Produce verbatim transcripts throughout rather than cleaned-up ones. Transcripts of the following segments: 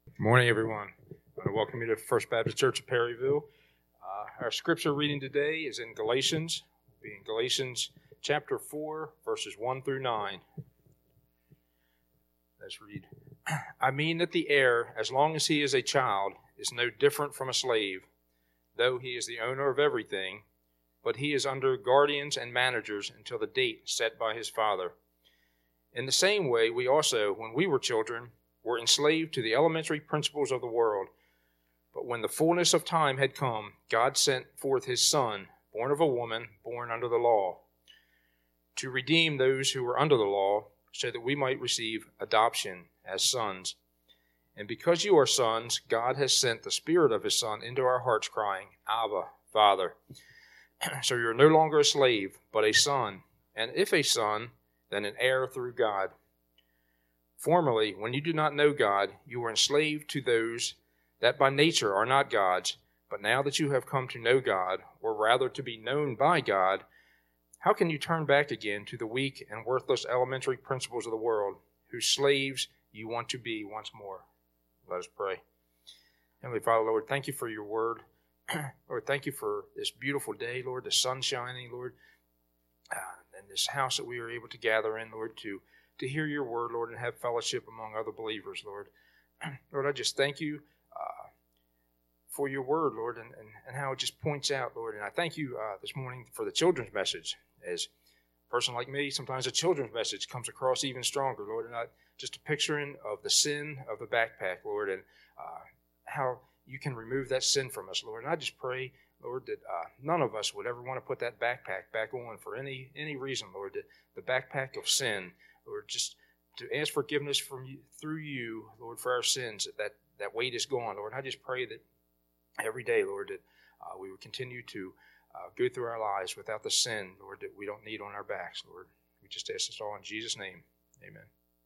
Good morning, everyone. I want to welcome you to First Baptist Church of Perryville. Uh, our scripture reading today is in Galatians, being Galatians chapter four, verses one through nine. Let's read. I mean that the heir, as long as he is a child, is no different from a slave, though he is the owner of everything, but he is under guardians and managers until the date set by his father. In the same way, we also, when we were children, were enslaved to the elementary principles of the world. But when the fullness of time had come, God sent forth his Son, born of a woman, born under the law, to redeem those who were under the law, so that we might receive adoption as sons. And because you are sons, God has sent the Spirit of his Son into our hearts, crying, Abba, Father. So you are no longer a slave, but a son, and if a son, then an heir through God. Formerly, when you did not know God, you were enslaved to those that by nature are not God's. But now that you have come to know God, or rather to be known by God, how can you turn back again to the weak and worthless elementary principles of the world, whose slaves you want to be once more? Let us pray. Heavenly Father, Lord, thank you for your word. Lord, thank you for this beautiful day, Lord, the sun shining, Lord, uh, and this house that we are able to gather in, Lord, to to hear your word, Lord, and have fellowship among other believers, Lord. Lord, I just thank you uh, for your word, Lord, and, and, and how it just points out, Lord. And I thank you uh, this morning for the children's message. As a person like me, sometimes a children's message comes across even stronger, Lord. And I, just a picturing of the sin of the backpack, Lord, and uh, how you can remove that sin from us, Lord. And I just pray, Lord, that uh, none of us would ever want to put that backpack back on for any any reason, Lord, that the backpack of sin, Lord, just to ask forgiveness from you, through you, Lord, for our sins, that that, that weight is gone, Lord. And I just pray that every day, Lord, that uh, we would continue to uh, go through our lives without the sin, Lord, that we don't need on our backs, Lord. We just ask this all in Jesus' name. Amen.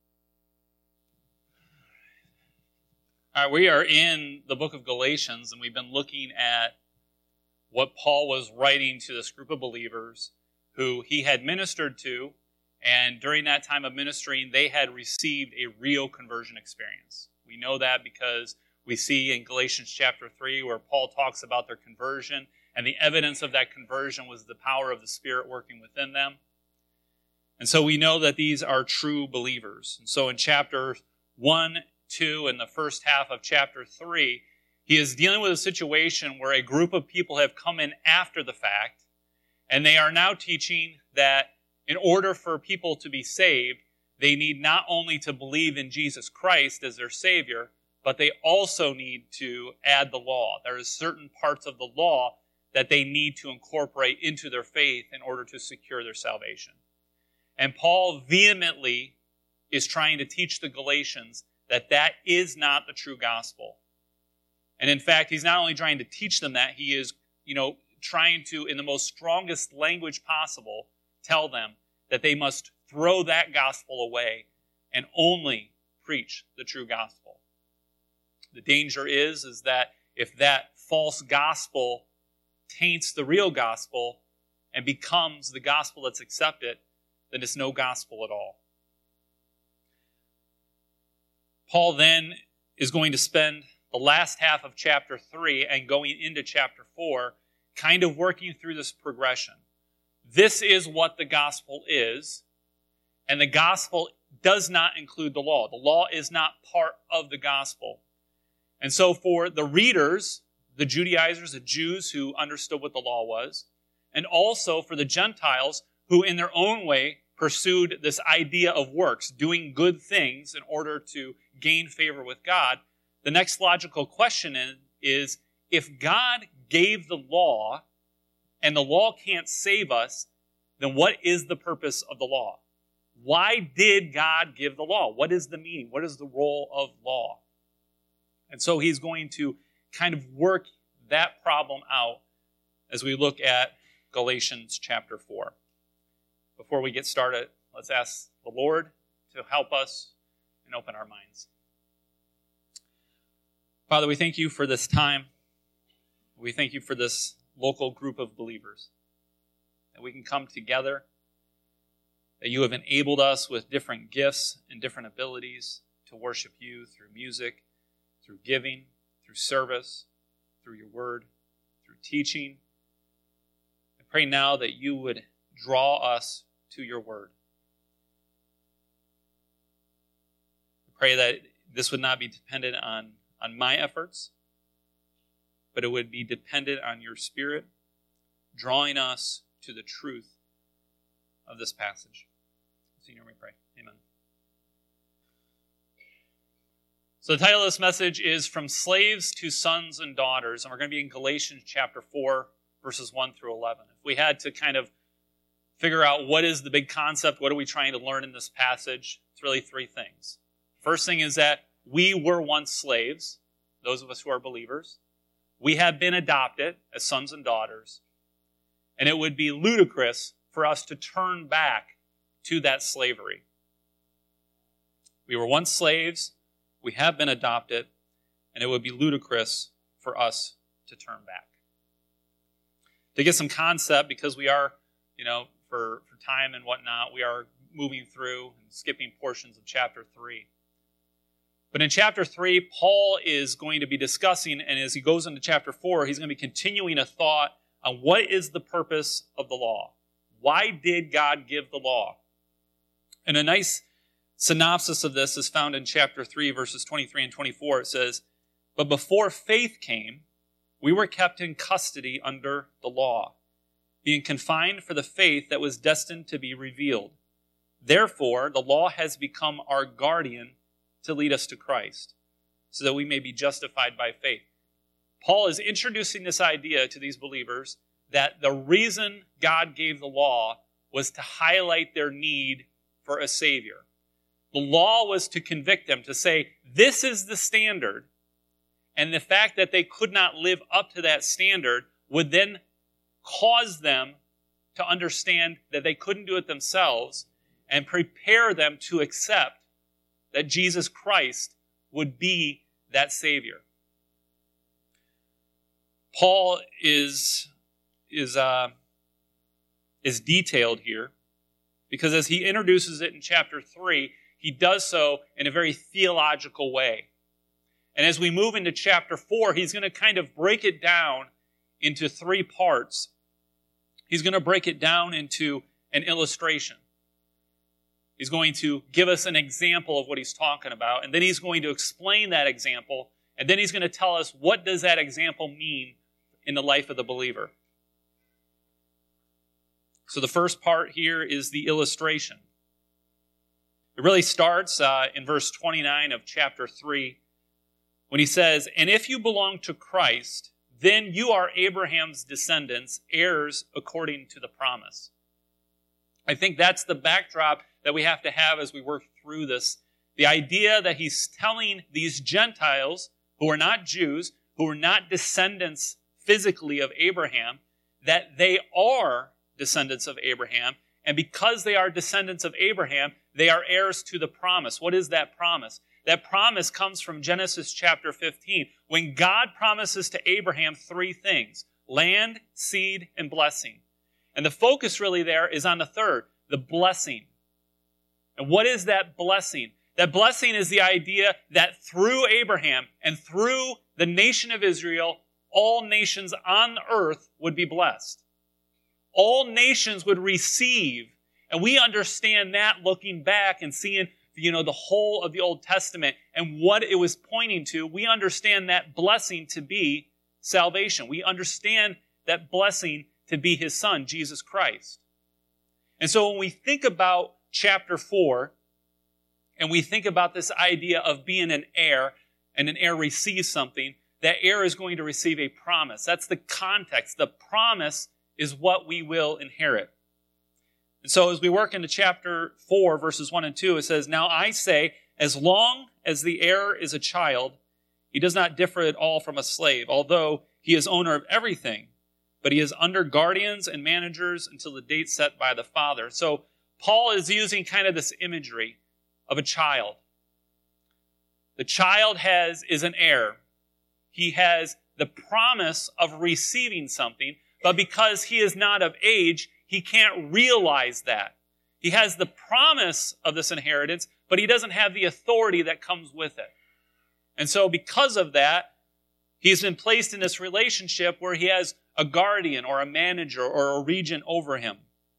All right, we are in the book of Galatians, and we've been looking at what Paul was writing to this group of believers who he had ministered to. And during that time of ministering, they had received a real conversion experience. We know that because we see in Galatians chapter three where Paul talks about their conversion, and the evidence of that conversion was the power of the Spirit working within them. And so we know that these are true believers. And so in chapter one, two, and the first half of chapter three, he is dealing with a situation where a group of people have come in after the fact, and they are now teaching that in order for people to be saved, they need not only to believe in Jesus Christ as their Savior, but they also need to add the law. There are certain parts of the law that they need to incorporate into their faith in order to secure their salvation. And Paul vehemently is trying to teach the Galatians that that is not the true gospel. And in fact, he's not only trying to teach them that, he is, you know, trying to, in the most strongest language possible, tell them that they must throw that gospel away and only preach the true gospel. The danger is, is that if that false gospel taints the real gospel and becomes the gospel that's accepted, then it's no gospel at all. Paul then is going to spend the last half of chapter three and going into chapter four kind of working through this progression. This is what the gospel is, and the gospel does not include the law. The law is not part of the gospel. And so for the readers, the Judaizers, the Jews who understood what the law was, and also for the Gentiles who in their own way pursued this idea of works, doing good things in order to gain favor with God, the next logical question is, if God gave the law, and the law can't save us, then what is the purpose of the law? Why did God give the law? What is the meaning? What is the role of law? And so he's going to kind of work that problem out as we look at Galatians chapter four. Before we get started, let's ask the Lord to help us and open our minds. Father, we thank you for this time. We thank you for this local group of believers, that we can come together, that you have enabled us with different gifts and different abilities to worship you through music, through giving, through service, through your word, through teaching. I pray now that you would draw us to your word. I pray that this would not be dependent on, on my efforts, but it would be dependent on your Spirit, drawing us to the truth of this passage. In your name we pray. Amen. So the title of this message is From Slaves to Sons and Daughters, and we're going to be in Galatians chapter four, verses one through eleven. If we had to kind of figure out what is the big concept, what are we trying to learn in this passage, it's really three things. First thing is that we were once slaves, those of us who are believers. We have been adopted as sons and daughters, and it would be ludicrous for us to turn back to that slavery. We were once slaves, we have been adopted, and it would be ludicrous for us to turn back. To get some concept, because we are, you know, for, for time and whatnot, we are moving through and skipping portions of chapter three. But in chapter three, Paul is going to be discussing, and as he goes into chapter four, he's going to be continuing a thought on what is the purpose of the law. Why did God give the law? And a nice synopsis of this is found in chapter three, verses twenty-three and twenty-four. It says, "But before faith came, we were kept in custody under the law, being confined for the faith that was destined to be revealed. Therefore, the law has become our guardian to lead us to Christ, so that we may be justified by faith." Paul is introducing this idea to these believers that the reason God gave the law was to highlight their need for a Savior. The law was to convict them, to say, this is the standard, and the fact that they could not live up to that standard would then cause them to understand that they couldn't do it themselves and prepare them to accept that Jesus Christ would be that Savior. Paul is, is, uh, is detailed here because as he introduces it in chapter three, he does so in a very theological way. And as we move into chapter four, he's going to kind of break it down into three parts. He's going to break it down into an illustration. He's going to give us an example of what he's talking about, and then he's going to explain that example, and then he's going to tell us what does that example mean in the life of the believer. So the first part here is the illustration. It really starts uh, in verse twenty-nine of chapter three, when he says, "And if you belong to Christ, then you are Abraham's descendants, heirs according to the promise." I think that's the backdrop that we have to have as we work through this. The idea that he's telling these Gentiles, who are not Jews, who are not descendants physically of Abraham, that they are descendants of Abraham, and because they are descendants of Abraham, they are heirs to the promise. What is that promise? That promise comes from Genesis chapter fifteen, when God promises to Abraham three things: land, seed, and blessing. And the focus really there is on the third, the blessing. And what is that blessing? That blessing is the idea that through Abraham and through the nation of Israel, all nations on earth would be blessed. All nations would receive. And we understand that looking back and seeing, you know, the whole of the Old Testament and what it was pointing to. We understand that blessing to be salvation. We understand that blessing to be his son, Jesus Christ. And so when we think about chapter four, and we think about this idea of being an heir, and an heir receives something, that heir is going to receive a promise. That's the context. The promise is what we will inherit. And so as we work into chapter four, verses one and two, it says, "Now I say, as long as the heir is a child, he does not differ at all from a slave, although he is owner of everything, but he is under guardians and managers until the date set by the father." So Paul is using kind of this imagery of a child. The child has is an heir. He has the promise of receiving something, but because he is not of age, he can't realize that. He has the promise of this inheritance, but he doesn't have the authority that comes with it. And so because of that, he's been placed in this relationship where he has a guardian or a manager or a regent over him.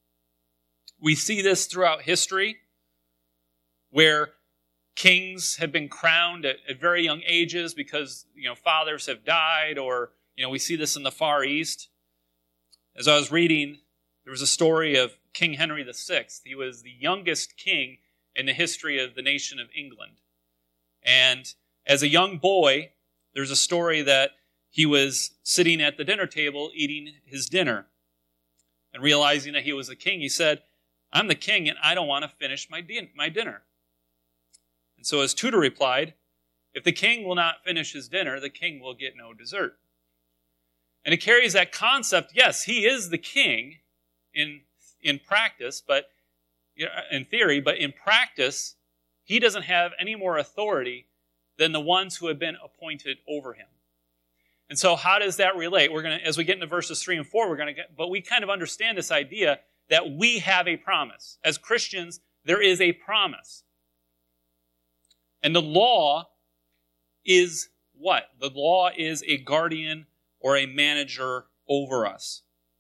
We see this throughout history where kings have been crowned at, at very young ages because, you know, fathers have died, or, you know, we see this in the Far East. As I was reading, there was a story of King Henry the Sixth. He was the youngest king in the history of the nation of England. And as a young boy, there's a story that he was sitting at the dinner table eating his dinner. And realizing that he was the king, he said, "I'm the king and I don't want to finish my, din- my dinner." And so his tutor replied, "If the king will not finish his dinner, the king will get no dessert." And it carries that concept, yes, he is the king in, in practice, but in theory, but in practice, he doesn't have any more authority than the ones who have been appointed over him. And so how does that relate? We're going to, as we get into verses three and four, we're going to get, but we kind of understand this idea that we have a promise. As Christians, there is a promise. And the law is what? The law is a guardian or a manager over us.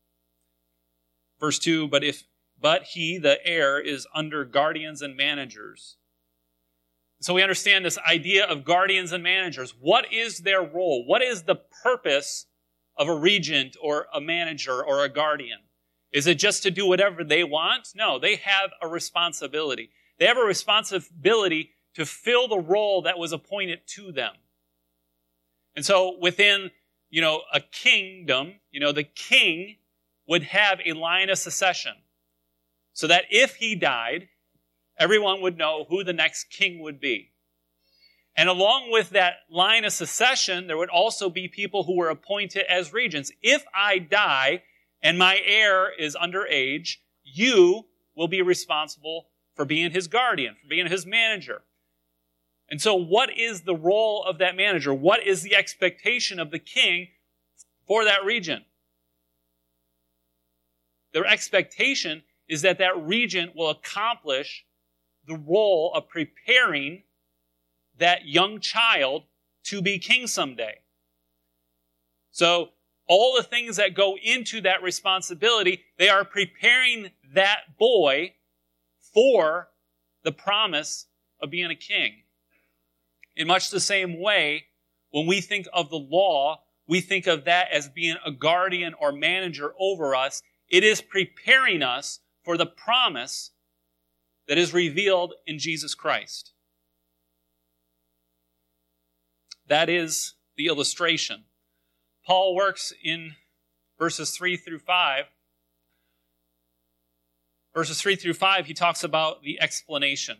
Verse two, but if but he, the heir, is under guardians and managers. So we understand this idea of guardians and managers. What is their role? What is the purpose of a regent or a manager or a guardian? Is it just to do whatever they want? No, they have a responsibility. They have a responsibility to fill the role that was appointed to them. And so within, you know, a kingdom, you know, the king would have a line of succession so that if he died, everyone would know who the next king would be. And along with that line of succession, there would also be people who were appointed as regents. If I die and my heir is underage, you will be responsible for being his guardian, for being his manager. And so what is the role of that manager? What is the expectation of the king for that regent? Their expectation is that that regent will accomplish the role of preparing that young child to be king someday. So all the things that go into that responsibility, they are preparing that boy for the promise of being a king. In much the same way, when we think of the law, we think of that as being a guardian or manager over us. It is preparing us for the promise that is revealed in Jesus Christ. That is the illustration. Paul works in verses three through five. Verses three through five, he talks about the explanation.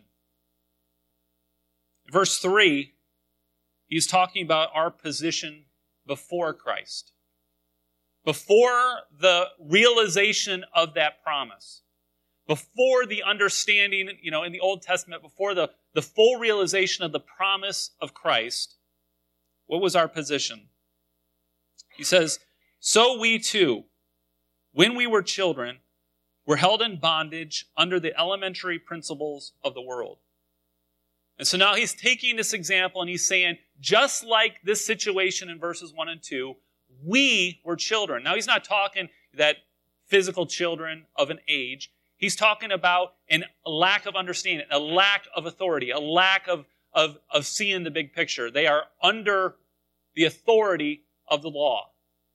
Verse three, he's talking about our position before Christ. Before the realization of that promise. Before the understanding, you know, in the Old Testament, before the, the full realization of the promise of Christ, what was our position? He says, "So we too, when we were children, were held in bondage under the elementary principles of the world." And so now he's taking this example and he's saying, just like this situation in verses one and two, we were children. Now he's not talking that physical children of an age. He's talking about an, a lack of understanding, a lack of authority, a lack of, of, of seeing the big picture. They are under the authority of the law.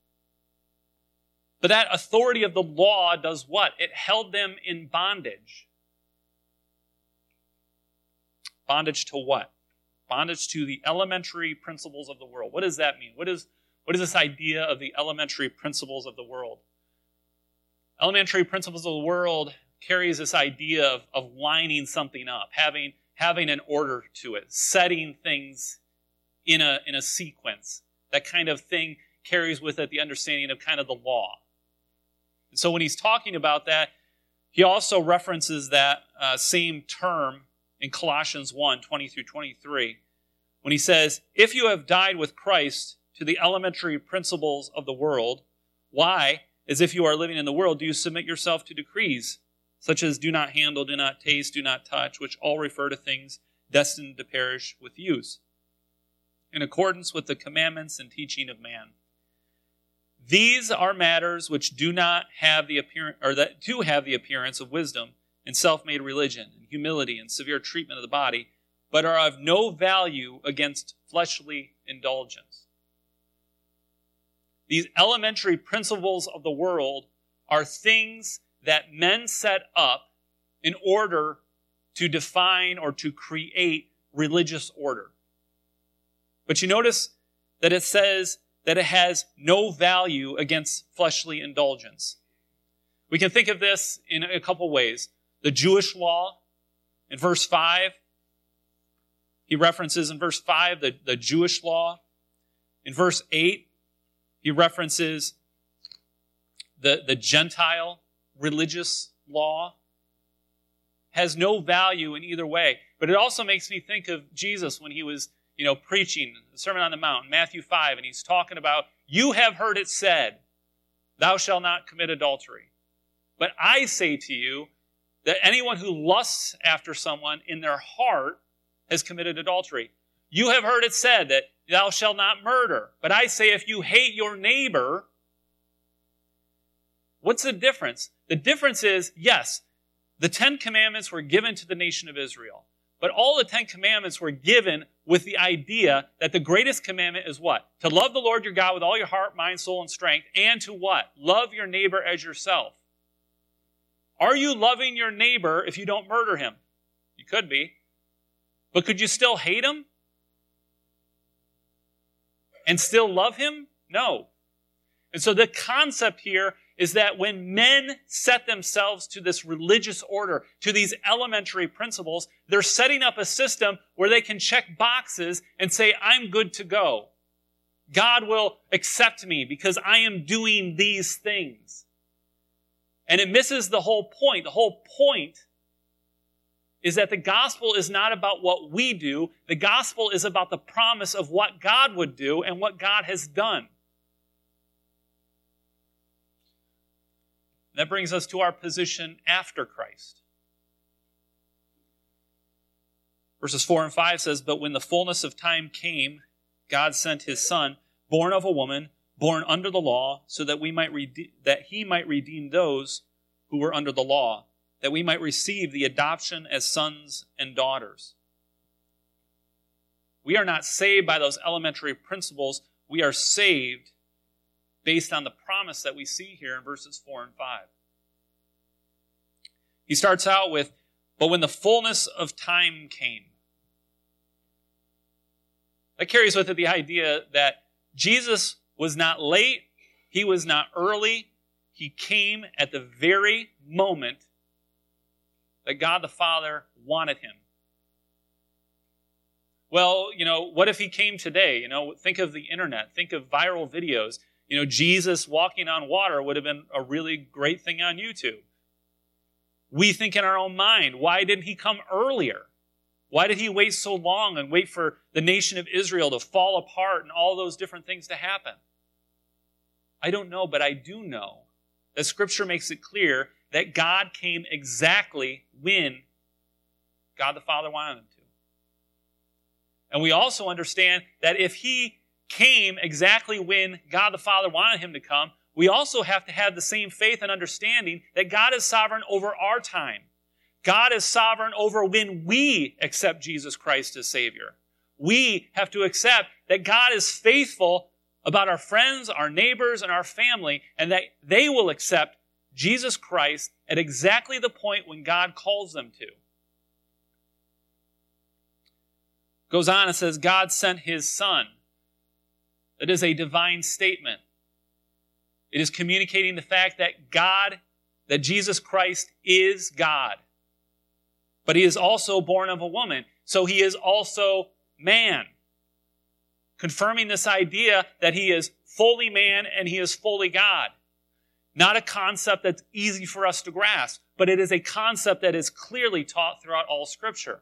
But that authority of the law does what? It held them in bondage. Bondage to what? Bondage to the elementary principles of the world. What does that mean? What is, what is this idea of the elementary principles of the world? Elementary principles of the world carries this idea of, of lining something up, having, having an order to it, setting things in a, in a sequence. That kind of thing carries with it the understanding of kind of the law. And so when he's talking about that, he also references that uh, same term in Colossians one, twenty through twenty-three, when he says, "If you have died with Christ to the elementary principles of the world, why, as if you are living in the world, do you submit yourself to decrees, such as do not handle, do not taste, do not touch, which all refer to things destined to perish with use?" in accordance with the commandments and teaching of man. These are matters which do not have the appearance, or that do have the appearance of wisdom and self-made religion and humility and severe treatment of the body, but are of no value against fleshly indulgence. These elementary principles of the world are things that men set up in order to define or to create religious order. But you notice that it says that it has no value against fleshly indulgence. We can think of this in a couple ways. The Jewish law, in verse five, he references in verse five the, the Jewish law. In verse eight, he references the, the Gentile religious law. Has no value in either way. But it also makes me think of Jesus when he was, you know, preaching the Sermon on the Mount, Matthew five, and he's talking about, you have heard it said, thou shalt not commit adultery. But I say to you that anyone who lusts after someone in their heart has committed adultery. You have heard it said that thou shalt not murder. But I say if you hate your neighbor, what's the difference? The difference is, yes, the Ten Commandments were given to the nation of Israel. But all the Ten Commandments were given with the idea that the greatest commandment is what? To love the Lord your God with all your heart, mind, soul, and strength. And to what? Love your neighbor as yourself. Are you loving your neighbor if you don't murder him? You could be. But could you still hate him? And still love him? No. And so the concept here is that when men set themselves to this religious order, to these elementary principles, they're setting up a system where they can check boxes and say, I'm good to go. God will accept me because I am doing these things. And it misses the whole point. The whole point is that the gospel is not about what we do. The gospel is about the promise of what God would do and what God has done. That brings us to our position after Christ. Verses four and five says, but when the fullness of time came, God sent his Son, born of a woman, born under the law, so that we might rede- that he might redeem those who were under the law, that we might receive the adoption as sons and daughters. We are not saved by those elementary principles. We are saved based on the promise that we see here in verses four and five. He starts out with, but when the fullness of time came. That carries with it the idea that Jesus was not late, he was not early, he came at the very moment that God the Father wanted him. Well, you know, what if he came today? You know, think of the internet, think of viral videos. You know, Jesus walking on water would have been a really great thing on YouTube. We think in our own mind, why didn't he come earlier? Why did he wait so long and wait for the nation of Israel to fall apart and all those different things to happen? I don't know, but I do know that Scripture makes it clear that God came exactly when God the Father wanted him to. And we also understand that if he came exactly when God the Father wanted him to come, we also have to have the same faith and understanding that God is sovereign over our time. God is sovereign over when we accept Jesus Christ as Savior. We have to accept that God is faithful about our friends, our neighbors, and our family, and that they will accept Jesus Christ at exactly the point when God calls them to. Goes on and says, God sent his Son. That is a divine statement. It is communicating the fact that God, that Jesus Christ is God. But he is also born of a woman, so he is also man. Confirming this idea that he is fully man and he is fully God. Not a concept that's easy for us to grasp, but it is a concept that is clearly taught throughout all Scripture.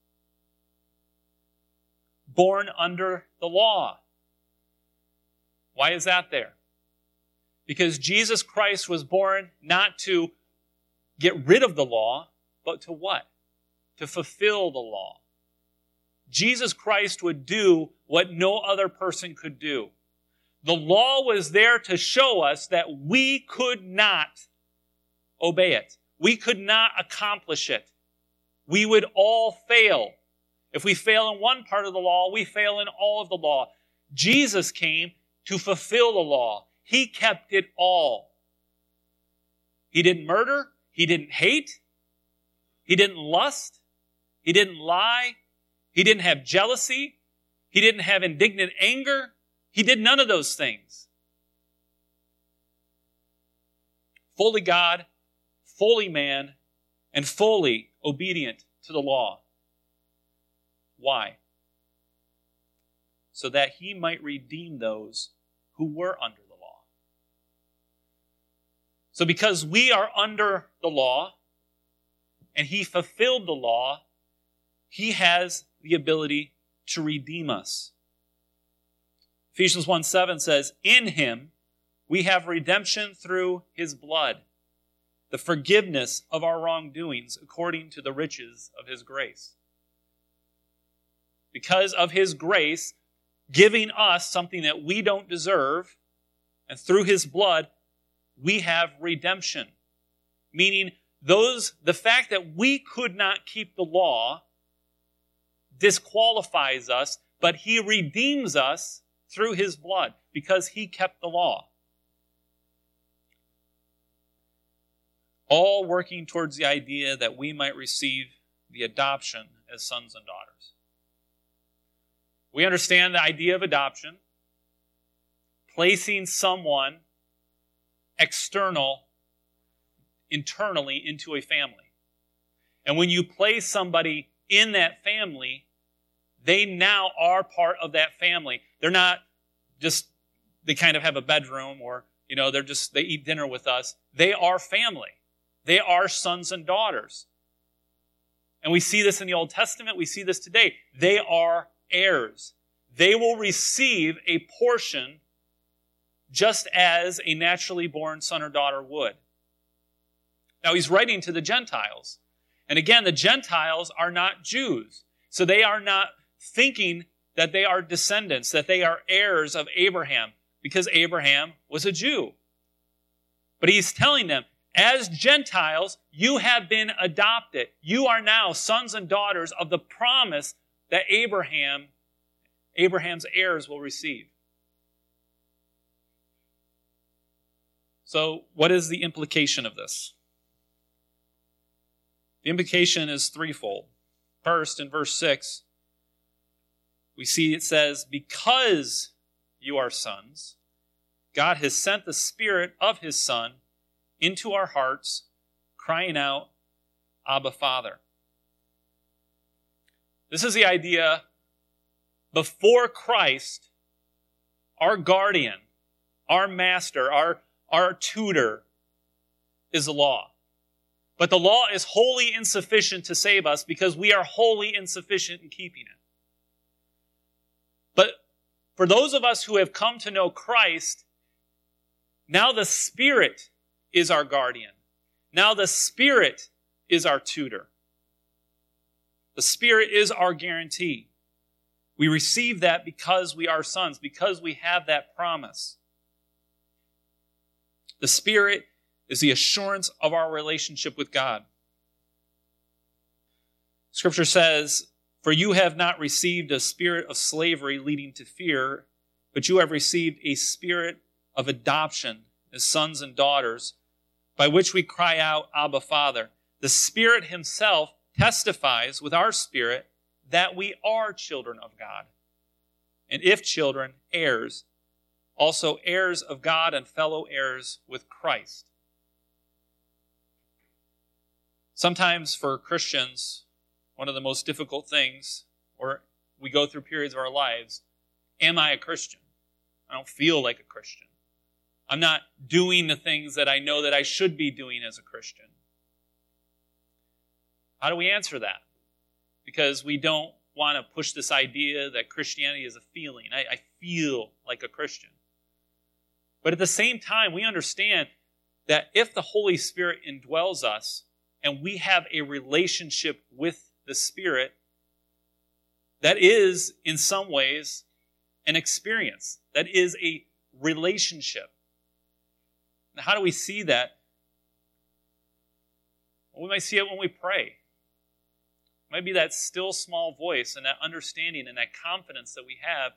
Born under the law. Why is that there? Because Jesus Christ was born not to get rid of the law, but to what? To fulfill the law. Jesus Christ would do what no other person could do. The law was there to show us that we could not obey it. We could not accomplish it. We would all fail. If we fail in one part of the law, we fail in all of the law. Jesus came to fulfill the law. He kept it all. He didn't murder. He didn't hate. He didn't lust. He didn't lie. He didn't have jealousy. He didn't have indignant anger. He did none of those things. Fully God, fully man, and fully obedient to the law. Why? So that he might redeem those who were under the law. So because we are under the law, and he fulfilled the law, he has the ability to redeem us. Ephesians one seven says, in him we have redemption through his blood, the forgiveness of our wrongdoings according to the riches of his grace. Because of his grace, giving us something that we don't deserve, and through his blood, we have redemption. Meaning, those the fact that we could not keep the law disqualifies us, but he redeems us through his blood because he kept the law. All working towards the idea that we might receive the adoption as sons and daughters. We understand the idea of adoption, placing someone external, internally into a family. And when you place somebody in that family, they now are part of that family. They're not just, they kind of have a bedroom or, you know, they're just, they eat dinner with us. They are family. They are sons and daughters. And we see this in the Old Testament. We see this today. They are heirs. They will receive a portion just as a naturally born son or daughter would. Now he's writing to the Gentiles. And again, the Gentiles are not Jews. So they are not thinking that they are descendants, that they are heirs of Abraham, because Abraham was a Jew. But he's telling them, as Gentiles, you have been adopted. You are now sons and daughters of the promise that Abraham, Abraham's heirs will receive. So, what is the implication of this? The implication is threefold. First, in verse six, we see it says, because you are sons, God has sent the Spirit of his Son into our hearts, crying out, Abba, Father. This is the idea, before Christ, our guardian, our master, our, our tutor is the law. But the law is wholly insufficient to save us because we are wholly insufficient in keeping it. But for those of us who have come to know Christ, now the Spirit is our guardian. Now the Spirit is our tutor. The Spirit is our guarantee. We receive that because we are sons, because we have that promise. The Spirit is the assurance of our relationship with God. Scripture says, for you have not received a spirit of slavery leading to fear, but you have received a spirit of adoption as sons and daughters, by which we cry out, Abba, Father. The Spirit himself testifies with our spirit that we are children of God. And if children, heirs, also heirs of God and fellow heirs with Christ. Sometimes for Christians, one of the most difficult things, or we go through periods of our lives, am I a Christian? I don't feel like a Christian. I'm not doing the things that I know that I should be doing as a Christian. How do we answer that? Because we don't want to push this idea that Christianity is a feeling. I, I feel like a Christian. But at the same time, we understand that if the Holy Spirit indwells us and we have a relationship with the Spirit, that is, in some ways, an experience. That is a relationship. Now, how do we see that? Well, we might see it when we pray. It might be that still small voice and that understanding and that confidence that we have.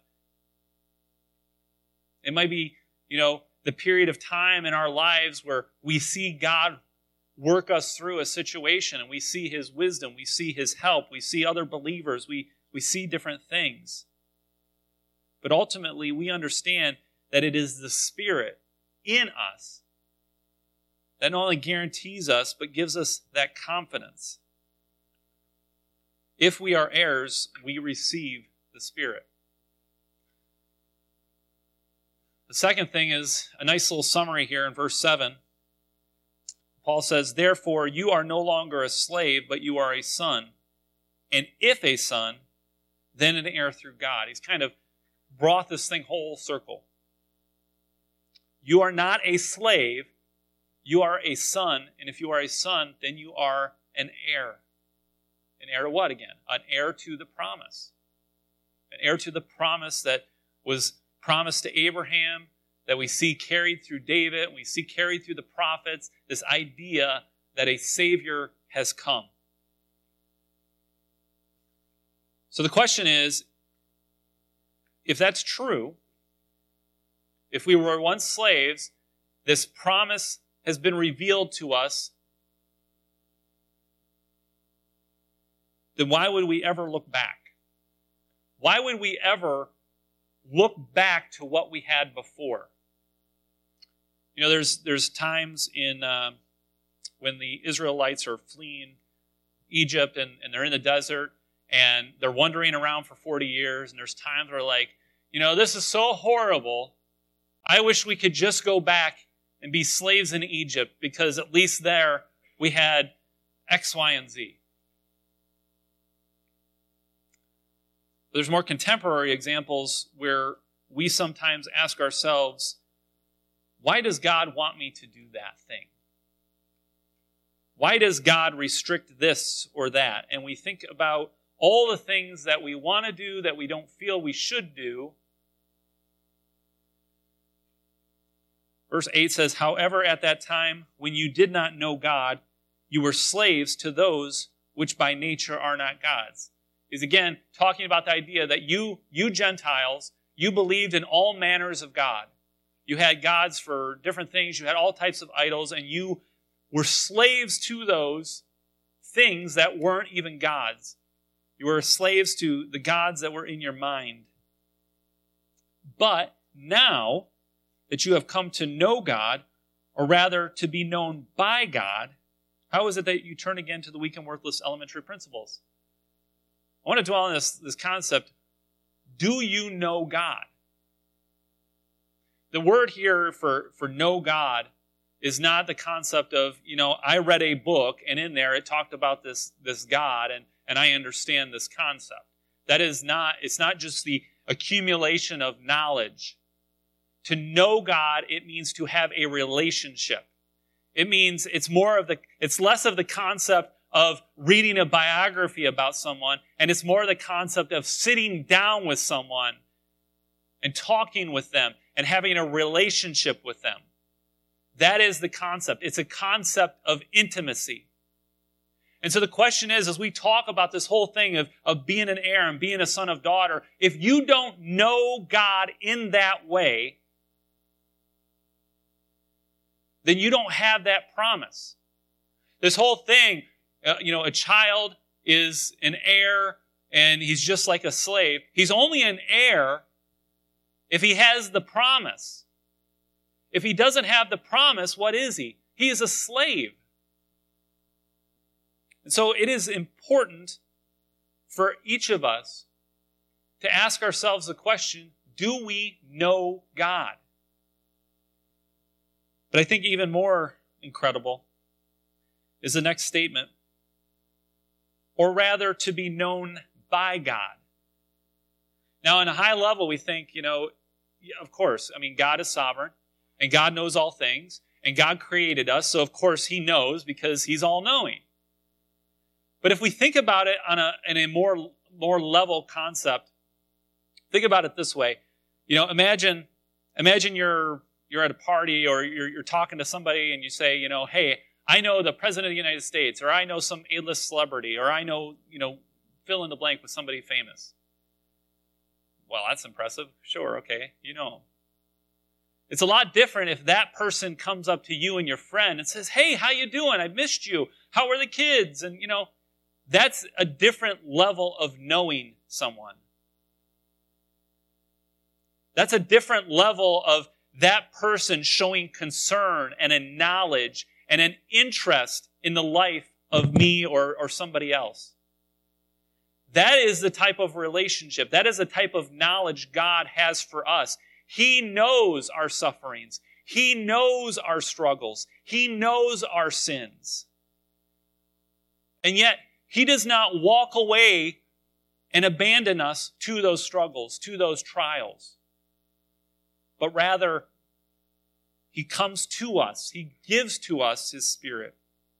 It might be, you know, the period of time in our lives where we see God work us through a situation and we see His wisdom, we see His help, we see other believers, we, we see different things. But ultimately, we understand that it is the Spirit in us that not only guarantees us, but gives us that confidence. If we are heirs, we receive the Spirit. The second thing is a nice little summary here in verse seven. Paul says, "Therefore you are no longer a slave, but you are a son. And if a son, then an heir through God." He's kind of brought this thing whole circle. You are not a slave, you are a son. And if you are a son, then you are an heir. An heir to what again? An heir to the promise. An heir to the promise that was promised to Abraham, that we see carried through David, we see carried through the prophets, this idea that a Savior has come. So the question is, if that's true, if we were once slaves, this promise has been revealed to us, then why would we ever look back? Why would we ever look back to what we had before? You know, there's there's times in uh, when the Israelites are fleeing Egypt and, and they're in the desert and they're wandering around for forty years, and there's times where like, you know, this is so horrible. I wish we could just go back and be slaves in Egypt, because at least there we had X, Y, and Z. There's more contemporary examples where we sometimes ask ourselves, why does God want me to do that thing? Why does God restrict this or that? And we think about all the things that we want to do that we don't feel we should do. Verse eight says, "However, at that time, when you did not know God, you were slaves to those which by nature are not God's." Is again talking about the idea that you, you Gentiles, you believed in all manners of God. You had gods for different things. You had all types of idols, and you were slaves to those things that weren't even gods. You were slaves to the gods that were in your mind. But now that you have come to know God, or rather to be known by God, how is it that you turn again to the weak and worthless elementary principles? I want to dwell on this, this concept. Do you know God? The word here for, for know God is not the concept of, you know, I read a book and in there it talked about this, this God and, and I understand this concept. That is not, it's not just the accumulation of knowledge. To know God, it means to have a relationship. It means it's more of the, it's less of the concept of reading a biography about someone, and it's more the concept of sitting down with someone and talking with them and having a relationship with them. That is the concept. It's a concept of intimacy. And so the question is, as we talk about this whole thing of, of being an heir and being a son of daughter, if you don't know God in that way, then you don't have that promise. This whole thing, Uh, you know, a child is an heir and he's just like a slave. He's only an heir if he has the promise. If he doesn't have the promise, what is he? He is a slave. And so it is important for each of us to ask ourselves the question, do we know God? But I think even more incredible is the next statement. Or rather, to be known by God. Now, on a high level, we think, you know, yeah, of course, I mean, God is sovereign, and God knows all things, and God created us, so of course He knows because He's all-knowing. But if we think about it on a, in a more more level concept, think about it this way. You know, imagine, imagine you're you're at a party or you're, you're talking to somebody and you say, you know, hey, I know the President of the United States, or I know some A-list celebrity, or I know, you know, fill in the blank with somebody famous. Well, that's impressive. Sure, okay, you know. It's a lot different if that person comes up to you and your friend and says, hey, how you doing? I missed you. How are the kids? And, you know, that's a different level of knowing someone. That's a different level of that person showing concern and a knowledge and an interest in the life of me or, or somebody else. That is the type of relationship. That is the type of knowledge God has for us. He knows our sufferings. He knows our struggles. He knows our sins. And yet, He does not walk away and abandon us to those struggles, to those trials. But rather, He comes to us. He gives to us His Spirit.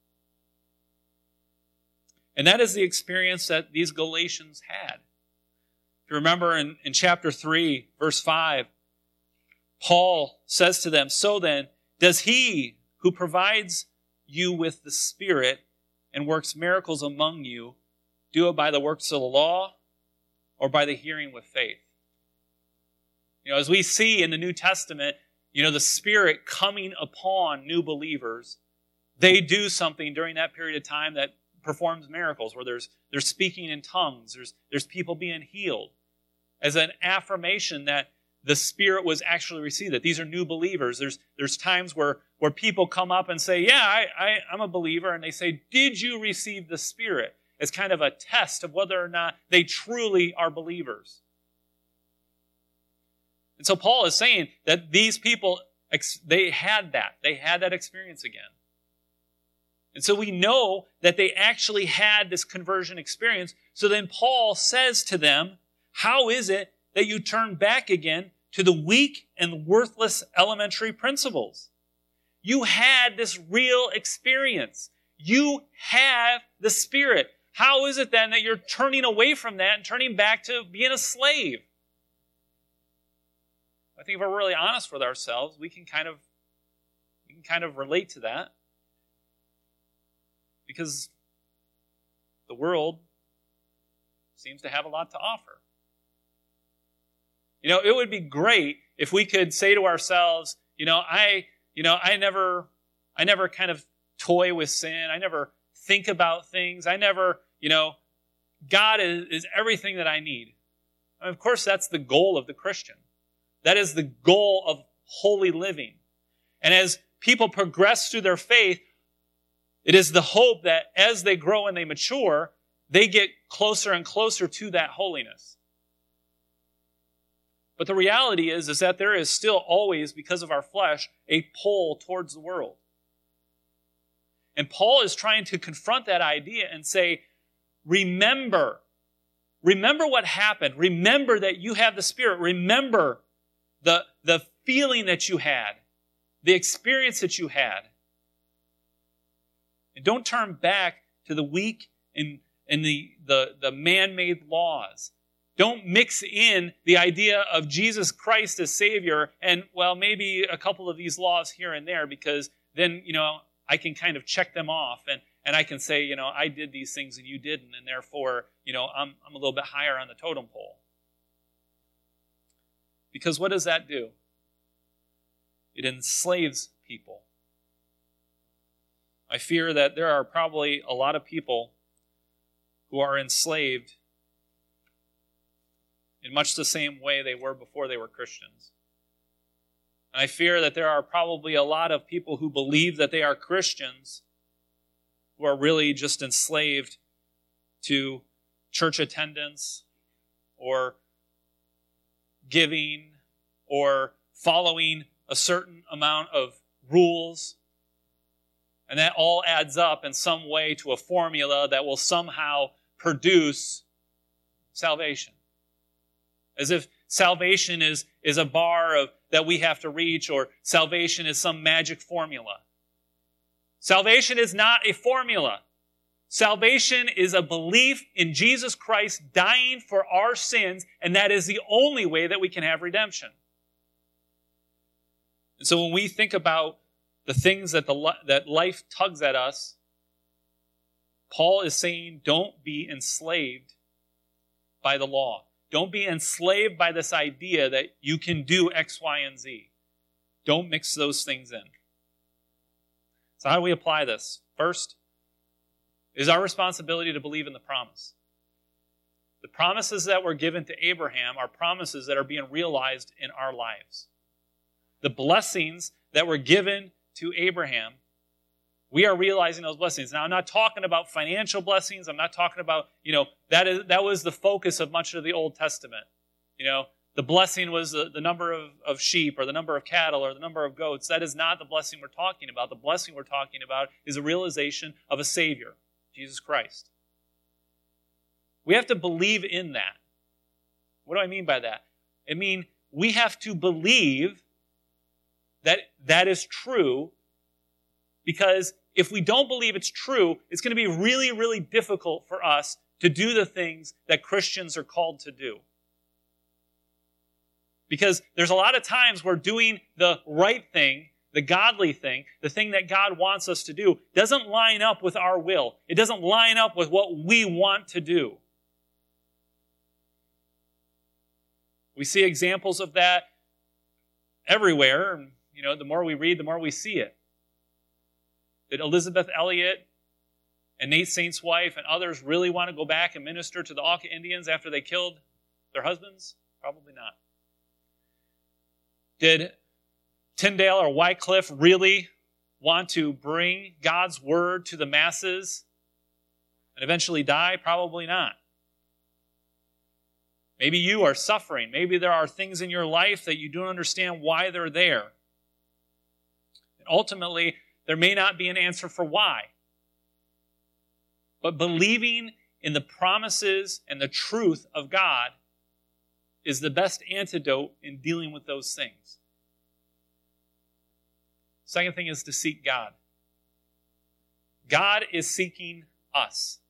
And that is the experience that these Galatians had. If you remember in, in chapter three, verse five, Paul says to them, so then, does He who provides you with the Spirit and works miracles among you do it by the works of the law or by the hearing with faith? You know, as we see in the New Testament, you know, the Spirit coming upon new believers, they do something during that period of time that performs miracles, where there's there's speaking in tongues, there's there's people being healed, as an affirmation that the Spirit was actually received, that these are new believers. There's there's times where, where people come up and say, yeah, I, I, I'm a believer, and they say, did you receive the Spirit? As kind of a test of whether or not they truly are believers. And so Paul is saying that these people, they had that. They had that experience again. And so we know that they actually had this conversion experience. So then Paul says to them, how is it that you turn back again to the weak and worthless elementary principles? You had this real experience. You have the Spirit. How is it then that you're turning away from that and turning back to being a slave? I think if we're really honest with ourselves, we can kind of we can kind of relate to that. Because the world seems to have a lot to offer. You know, it would be great if we could say to ourselves, you know, I, you know, I never, I never kind of toy with sin. I never think about things. I never, you know, God is, is everything that I need. And of course, that's the goal of the Christian. That is the goal of holy living. And as people progress through their faith, it is the hope that as they grow and they mature, they get closer and closer to that holiness. But the reality is, is that there is still always, because of our flesh, a pull towards the world. And Paul is trying to confront that idea and say, remember, remember what happened. Remember that you have the Spirit. Remember the, the feeling that you had, the experience that you had. And don't turn back to the weak and, and the, the, the man-made laws. Don't mix in the idea of Jesus Christ as Savior and, well, maybe a couple of these laws here and there, because then, you know, I can kind of check them off and, and I can say, you know, I did these things and you didn't, and therefore, you know, I'm, I'm a little bit higher on the totem pole. Because what does that do? It enslaves people. I fear that there are probably a lot of people who are enslaved in much the same way they were before they were Christians. And I fear that there are probably a lot of people who believe that they are Christians who are really just enslaved to church attendance or giving or following a certain amount of rules. And that all adds up in some way to a formula that will somehow produce salvation. As if salvation is, is a bar of, that we have to reach, or salvation is some magic formula. Salvation is not a formula. Salvation is a belief in Jesus Christ dying for our sins, and that is the only way that we can have redemption. And so when we think about the things that the that life tugs at us, Paul is saying, don't be enslaved by the law. Don't be enslaved by this idea that you can do X, Y, and Z. Don't mix those things in. So how do we apply this? First, it is our responsibility to believe in the promise. The promises that were given to Abraham are promises that are being realized in our lives. The blessings that were given to Abraham, we are realizing those blessings. Now, I'm not talking about financial blessings. I'm not talking about, you know, that is that was the focus of much of the Old Testament. You know, the blessing was the, the number of, of sheep or the number of cattle or the number of goats. That is not the blessing we're talking about. The blessing we're talking about is a realization of a Savior, Jesus Christ. We have to believe in that. What do I mean by that? I mean, we have to believe that that is true, because if we don't believe it's true, it's going to be really, really difficult for us to do the things that Christians are called to do. Because there's a lot of times where doing the right thing, the godly thing, the thing that God wants us to do, doesn't line up with our will. It doesn't line up with what we want to do. We see examples of that everywhere. You know, the more we read, the more we see it. Did Elizabeth Elliot and Nate Saint's wife and others really want to go back and minister to the Auca Indians after they killed their husbands? Probably not. Did Tyndale or Wycliffe really want to bring God's word to the masses and eventually die? Probably not. Maybe you are suffering. Maybe there are things in your life that you don't understand why they're there. And ultimately, there may not be an answer for why. But believing in the promises and the truth of God is the best antidote in dealing with those things. Second thing is to seek God. God is seeking us.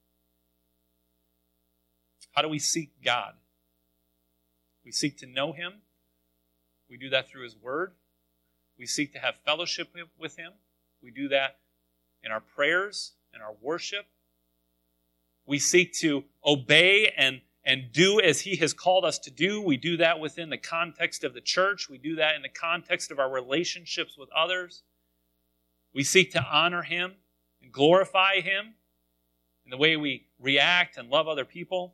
How do we seek God? We seek to know Him. We do that through His Word. We seek to have fellowship with Him. We do that in our prayers, in our worship. We seek to obey and, and do as He has called us to do. We do that within the context of the church. We do that in the context of our relationships with others. We seek to honor Him and glorify Him in the way we react and love other people.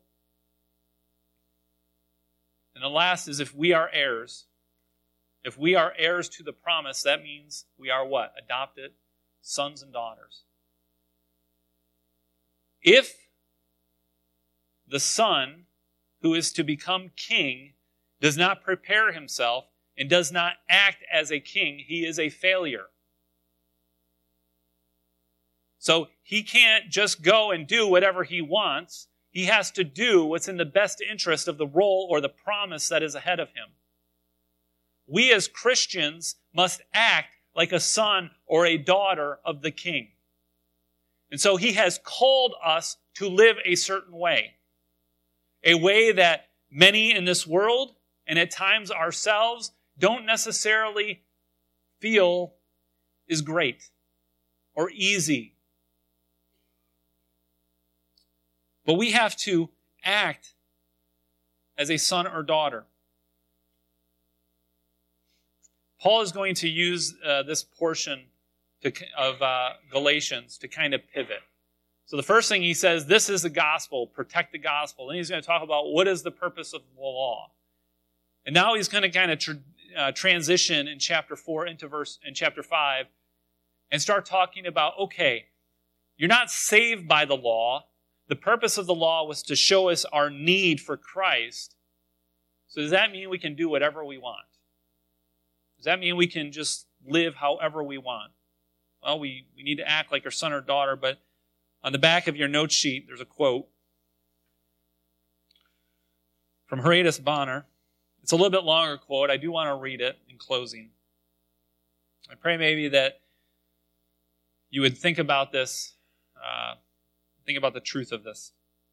And the last is, if we are heirs, if we are heirs to the promise, that means we are what? Adopted sons and daughters. If the son who is to become king does not prepare himself and does not act as a king, he is a failure. So he can't just go and do whatever he wants. He has to do what's in the best interest of the role or the promise that is ahead of him. We as Christians must act like a son or a daughter of the King. And so He has called us to live a certain way. A way that many in this world, and at times ourselves, don't necessarily feel is great or easy. But we have to act as a son or daughter. Paul is going to use uh, this portion to, of uh, Galatians to kind of pivot. So the first thing he says, this is the gospel, protect the gospel. Then he's going to talk about what is the purpose of the law. And now he's going to kind of tr- uh, transition in chapter four into verse in chapter five and start talking about, okay, you're not saved by the law. The purpose of the law was to show us our need for Christ. So does that mean we can do whatever we want? Does that mean we can just live however we want? Well, we, we need to act like our son or daughter, but on the back of your note sheet, there's a quote from Horatius Bonar. It's a little bit longer quote. I do want to read it in closing. I pray maybe that you would think about this uh, Think about the truth of this.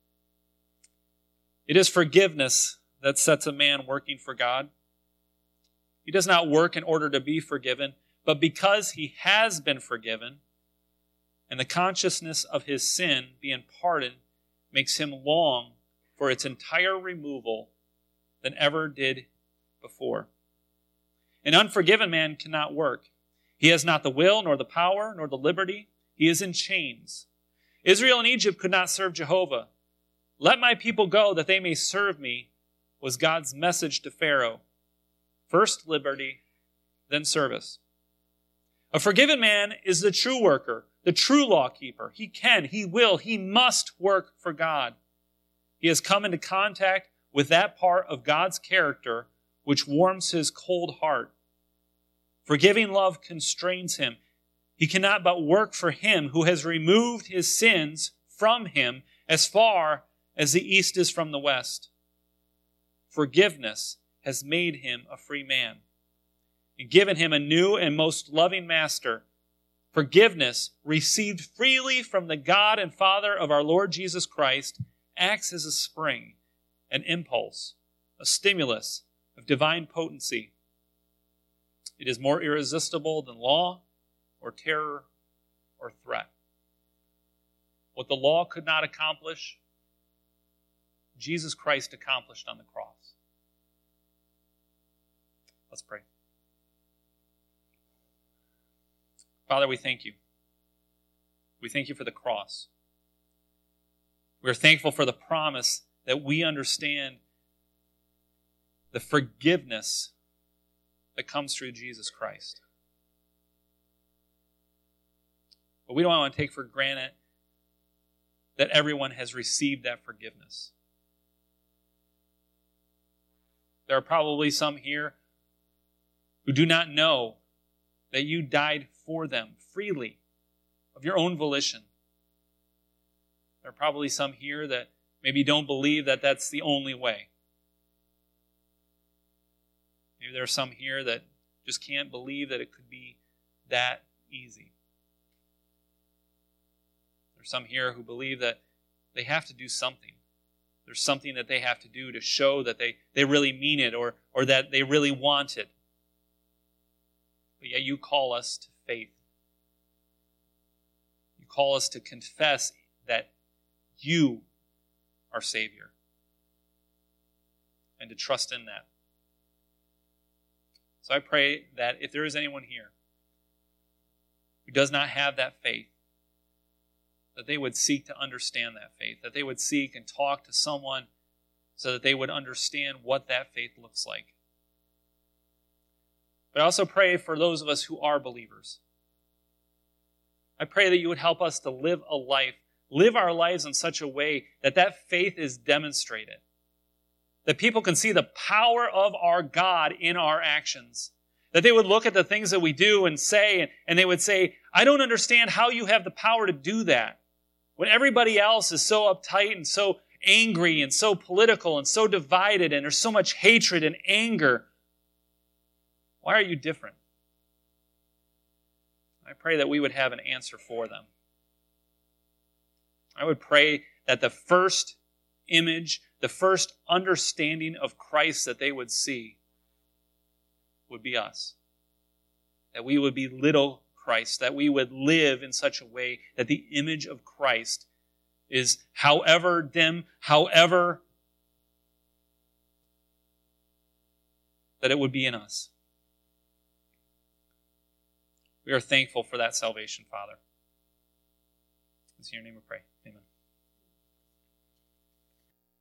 It is forgiveness that sets a man working for God. He does not work in order to be forgiven, but because he has been forgiven, and the consciousness of his sin being pardoned makes him long for its entire removal than ever did before. An unforgiven man cannot work. He has not the will, nor the power, nor the liberty. He is in chains. Israel and Egypt could not serve Jehovah. Let my people go that they may serve me, was God's message to Pharaoh. First liberty, then service. A forgiven man is the true worker, the true law keeper. He can, he will, he must work for God. He has come into contact with that part of God's character which warms his cold heart. Forgiving love constrains him. He cannot but work for him who has removed his sins from him as far as the east is from the west. Forgiveness has made him a free man and given him a new and most loving master. Forgiveness, received freely from the God and Father of our Lord Jesus Christ, acts as a spring, an impulse, a stimulus of divine potency. It is more irresistible than law or terror or threat. What the law could not accomplish, Jesus Christ accomplished on the cross. Let's pray. Father, we thank you. We thank you for the cross. We are thankful for the promise that we understand the forgiveness that comes through Jesus Christ. But we don't want to take for granted that everyone has received that forgiveness. There are probably some here who do not know that you died for them freely, of your own volition. There are probably some here that maybe don't believe that that's the only way. Maybe there are some here that just can't believe that it could be that easy. There are some here who believe that they have to do something. There's something that they have to do to show that they, they really mean it or, or that they really want it. But yet you call us to faith. You call us to confess that you are Savior and to trust in that. So I pray that if there is anyone here who does not have that faith, that they would seek to understand that faith, that they would seek and talk to someone so that they would understand what that faith looks like. But I also pray for those of us who are believers. I pray that you would help us to live a life, live our lives in such a way that that faith is demonstrated. That people can see the power of our God in our actions. That they would look at the things that we do and say, and they would say, I don't understand how you have the power to do that. When everybody else is so uptight and so angry and so political and so divided and there's so much hatred and anger, why are you different? I pray that we would have an answer for them. I would pray that the first image, the first understanding of Christ that they would see would be us. That we would be little Christ, that we would live in such a way that the image of Christ is however dim, however, that it would be in us. We are thankful for that salvation, Father. It's in your name we pray. Amen.